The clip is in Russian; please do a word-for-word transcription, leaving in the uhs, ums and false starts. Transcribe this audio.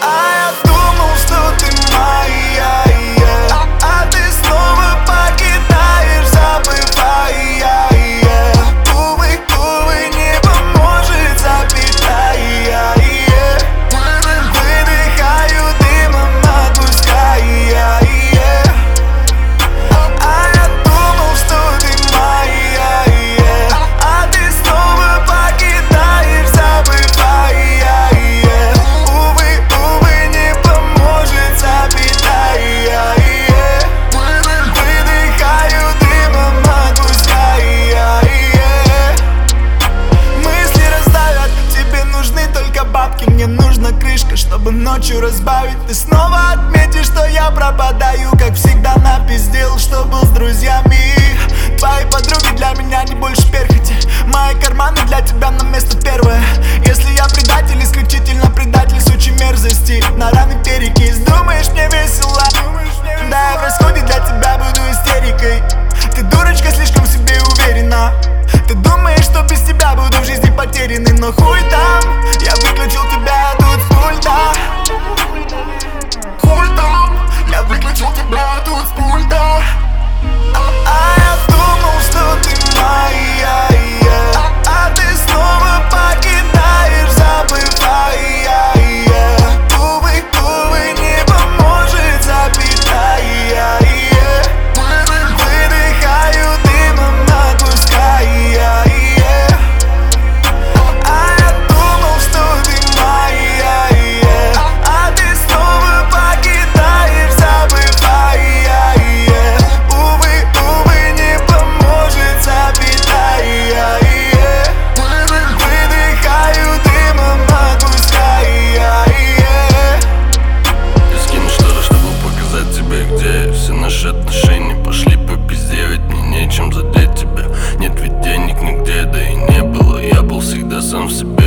А я думал, что ты моя, yeah. А ты снова покидаешь, забывая, yeah. Увы, увы, не поможет запятая, yeah. Выдыхаю дымом, отпуская, yeah. А я думал, что ты моя, yeah. А ты снова покидаешь, забывая, yeah. Увы, увы, не поможет запятая, yeah. Выдыхаю дымом, отпуская, yeah. Мысли раздавят, тебе нужны только бабки. Мне нужна крышка, чтобы ночью разбавить. Ты снова отметишь, что я пропадаю, как всегда напиздел, что был с друзьями. Твои подруги для меня не больше перхоти. Мои карманы для тебя на место первое. Если я предатель, исключительно предатель сучьей мерзости. На раны перекис, думаешь мне весело? Да, я в расходе для тебя буду истерикой. Ты дурочка, слишком в себе уверена. Ты думаешь, что без тебя буду в жизни потерянный. Но хуй там, я выключил тебя тут с пульта. Хуй там, я выключил тебя тут с пульта. А я думал, что ты моя, yeah. А ты снова покидаешь, забывая, yeah. Увы, увы, не поможет запятая, yeah. Выдыхаю дымом, отпуская, yeah. А я думал, что ты моя, yeah. А ты снова покидаешь, забывая, yeah. Увы, увы, не поможет запятая, yeah. Выдыхаю дымом, отпуская, yeah. Я скину что-то, чтобы показать тебе, где я. Все наши отношения пошли по пизде, ведь мне нечем задеть тебя. Нет ведь денег нигде, да и не было. Я был всегда сам в себе.